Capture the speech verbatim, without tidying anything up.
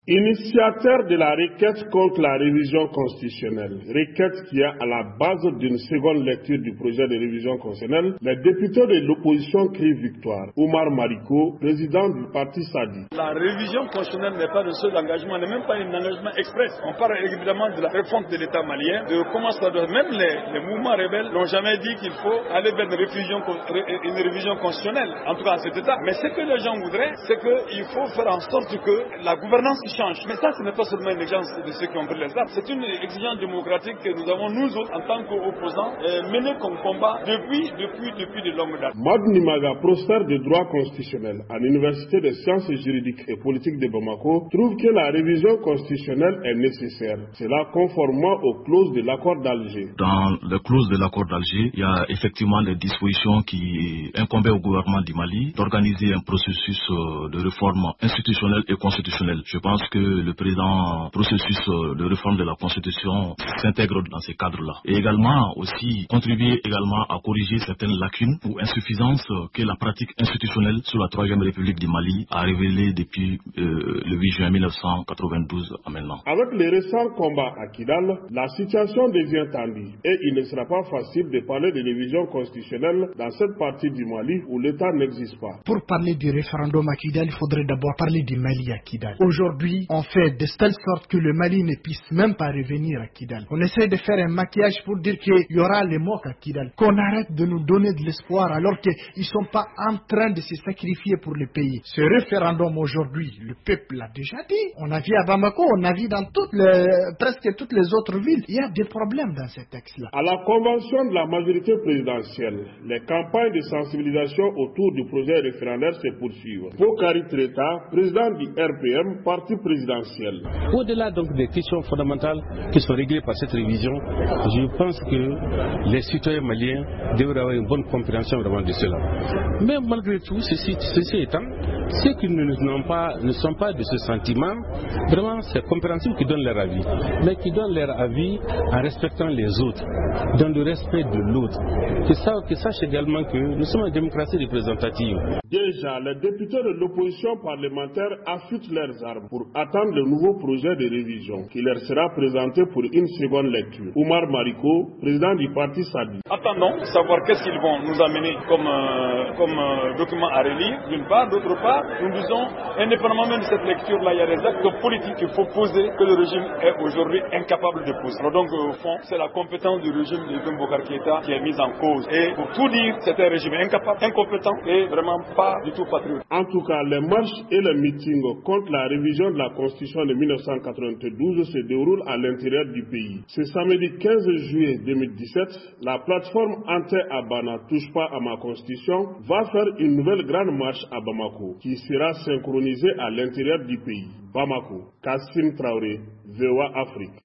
Initiateur de la requête contre la révision constitutionnelle, requête qui est à la base d'une seconde lecture du projet de révision constitutionnelle, les députés de l'opposition crient victoire. Omar Mariko, président du parti Sadi. La révision constitutionnelle n'est pas le seul engagement, n'est même pas un engagement express. On parle évidemment de la réforme de l'État malien, de comment ça doit. Même les, les mouvements rebelles n'ont jamais dit qu'il faut aller vers une révision, une révision constitutionnelle, en tout cas à cet État. Mais ce que les gens voudraient, c'est qu'il faut faire en sorte que la gouvernance change. Mais ça, ce n'est pas seulement une exigence de ceux qui ont pris les armes, c'est une exigence démocratique que nous avons, nous autres, en tant qu'opposants, euh, menée comme combat depuis, depuis, depuis de longues dates. Mad Nimaga, professeur de droit constitutionnel à l'Université des sciences juridiques et politiques de Bamako, trouve que la révision constitutionnelle est nécessaire. Cela conformément aux clauses de l'accord d'Alger. Dans les clauses de l'accord d'Alger, il y a effectivement des dispositions qui incombaient au gouvernement du Mali d'organiser un processus de réforme institutionnelle et constitutionnelle. Je pense que le présent processus de réforme de la Constitution s'intègre dans ces cadres-là. Et également aussi contribuer également à corriger certaines lacunes ou insuffisances que la pratique institutionnelle sous la troisième République du Mali a révélées depuis euh, le huit juin mille neuf cent quatre-vingt-douze à maintenant. Avec les récents combats à Kidal, la situation devient tendue et il ne sera pas facile de parler de révision constitutionnelle dans cette partie du Mali où l'État n'existe pas. Pour parler du référendum à Kidal, il faudrait d'abord parler du Mali à Kidal. Aujourd'hui, on fait de telle sorte que le Mali ne puisse même pas revenir à Kidal. On essaie de faire un maquillage pour dire qu'il y aura les morts à Kidal. Qu'on arrête de nous donner de l'espoir alors qu'ils ne sont pas en train de se sacrifier pour le pays. Ce référendum aujourd'hui, le peuple l'a déjà dit. On a vu à Bamako, on a vu dans toutes les, presque toutes les autres villes. Il y a des problèmes dans ces textes-là. À la convention de la majorité présidentielle, les campagnes de sensibilisation autour du projet référendaire se poursuivent. Bokari Treta, président du R P M, parti présidentiel. Au-delà donc des questions fondamentales qui sont réglées par cette révision, je pense que les citoyens maliens devraient avoir une bonne compréhension vraiment de cela. Mais malgré tout, ceci, ceci étant, ceux qui ne, n'ont pas, ne sont pas de ce sentiment, vraiment c'est compréhensible qu'ils donnent leur avis, mais qu'ils donnent leur avis en respectant les autres, dans le respect de l'autre. Qu'ils sachent également que nous sommes une démocratie représentative. Déjà, les députés de l'opposition parlementaire affûtent leurs armes pour attendre le nouveau projet de révision qui leur sera présenté pour une seconde lecture. Omar Mariko, président du parti Sadi. Attendons, savoir qu'est-ce qu'ils vont nous amener comme, euh, comme euh, document à relire, d'une part. D'autre part, nous disons, indépendamment même de cette lecture-là, il y a des actes politiques qu'il faut poser que le régime est aujourd'hui incapable de poser. Alors donc, au fond, c'est la compétence du régime de Ibrahim Boubacar Keïta qui est mise en cause. Et pour tout dire, c'est un régime incapable, incompétent et vraiment pas du tout patriote. En tout cas, les marches et les meetings contre la révision de la Constitution de mille neuf cent quatre-vingt-douze se déroulent à l'intérieur du pays. Ce samedi quinze juillet deux mille dix-sept, la plateforme anti-Abana touche pas à ma Constitution va faire une nouvelle grande marche à Bamako qui sera synchronisée à l'intérieur du pays. Bamako, Kassim Traoré, V O A Afrique.